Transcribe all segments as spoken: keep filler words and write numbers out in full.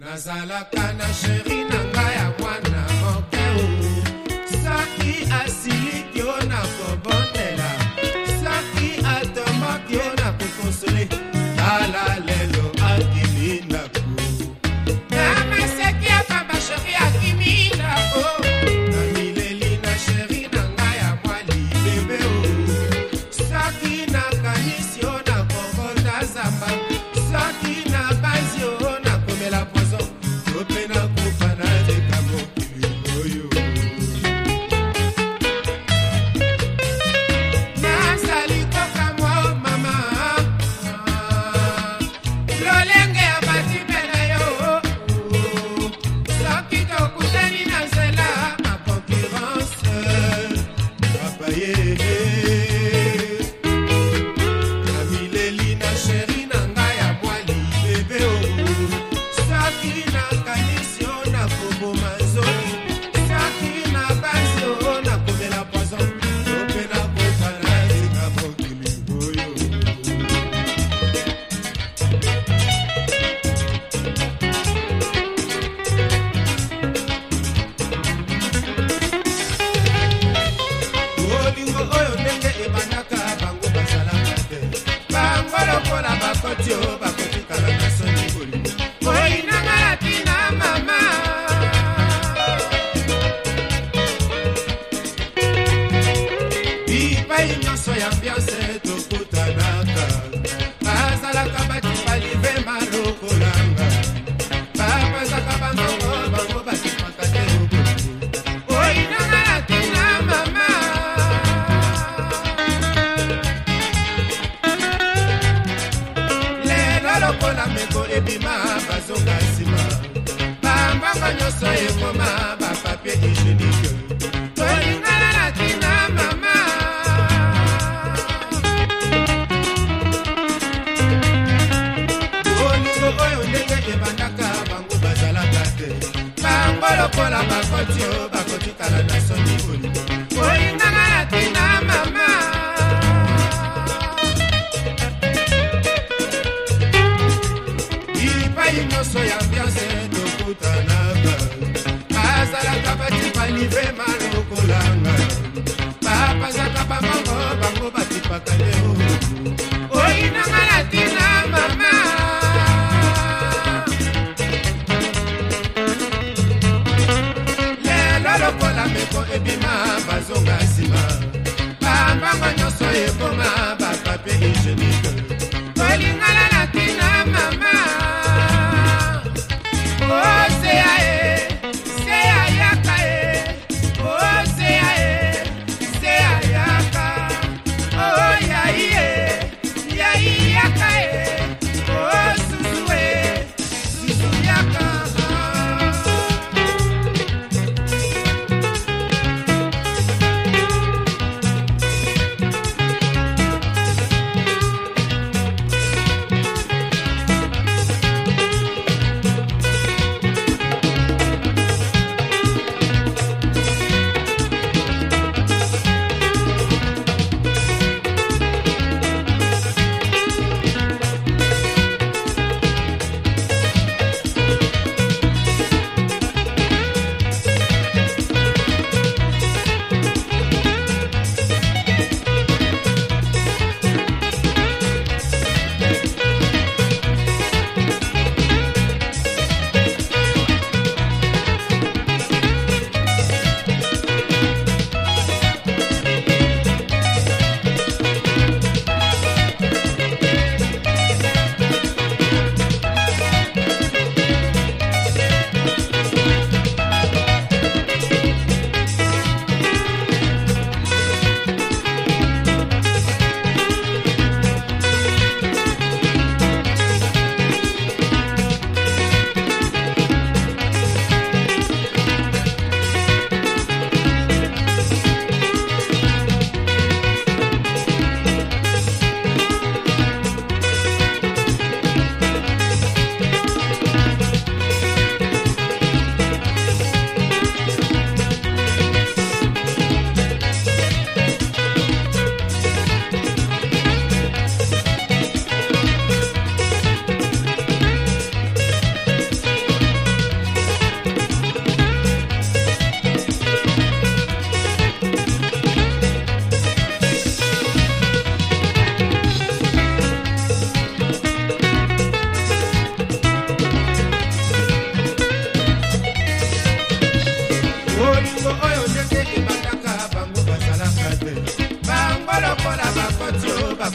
nazalaka na sheri na ngai ya mwana moke soki asiliki yo na kobondela soki atomaki yo na kokonsole tala lelo akimi ndako namaseki apamba sheri akimi ndako na mileli na sheri na ngai ya mwali bebe soki nakanisi yo na kobonda zamba soki na banzi yo na komela pozo topena kupana teka mokili oyo nazali koka mwa mama lolenge ya bati pena yo soki tokutani na nzela ma concurrence apaye na mileli na sheri na ngai ya mwali bebe o soki na kanisi o na koboma nzoki soki na basi o na komela poison tope na kopana tika mokili oyo olingo oyo ndenge ebandaka bango basalaka te bango lokola bakoti o bakotikala na soni bolingo oyinanga latina mama bipai nyonso ya ambiance tokutanaka bazalaka batipalive malokolanga babazaka bangongo bango basipaka te oyinanga latina mama lelo lokola meko ebima bazonga nsima bambanga nyonso ekoma bapapie hygiénique tolingana latina mama olingo oyo ndenge ebandaka bango bazalaka te bango lokola bakoti o bakotikala na soni bolingo olingana latina mama bipai nyonso ya ambiance tokutanaka bazalaka batipalive malokolanga bapazaka bamongo bango batipaka leo oyinanga latina mama lelo lokola meko ebima bazonga nsima bambanga nyonso ekoma bapapie hygiénique olingana latina mama osea e sea yaka e osea e sea yaka oyai e yai yaka e osusu e susu yaka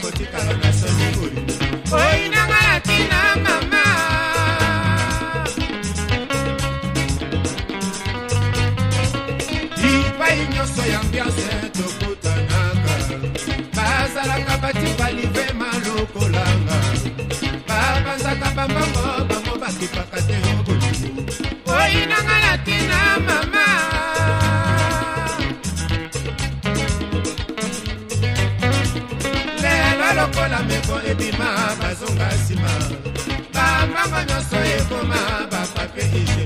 nakotikala na soni boli oyinanga latina mama ipai nyonso ya ambiance tokutanaka bazalaka batibali vema lokolanga babanzaka bambongo bango bakipaka te oboli oyinanga latina mama lokola meko ebima bazonga nsima bambango nyonso ekoma bapapie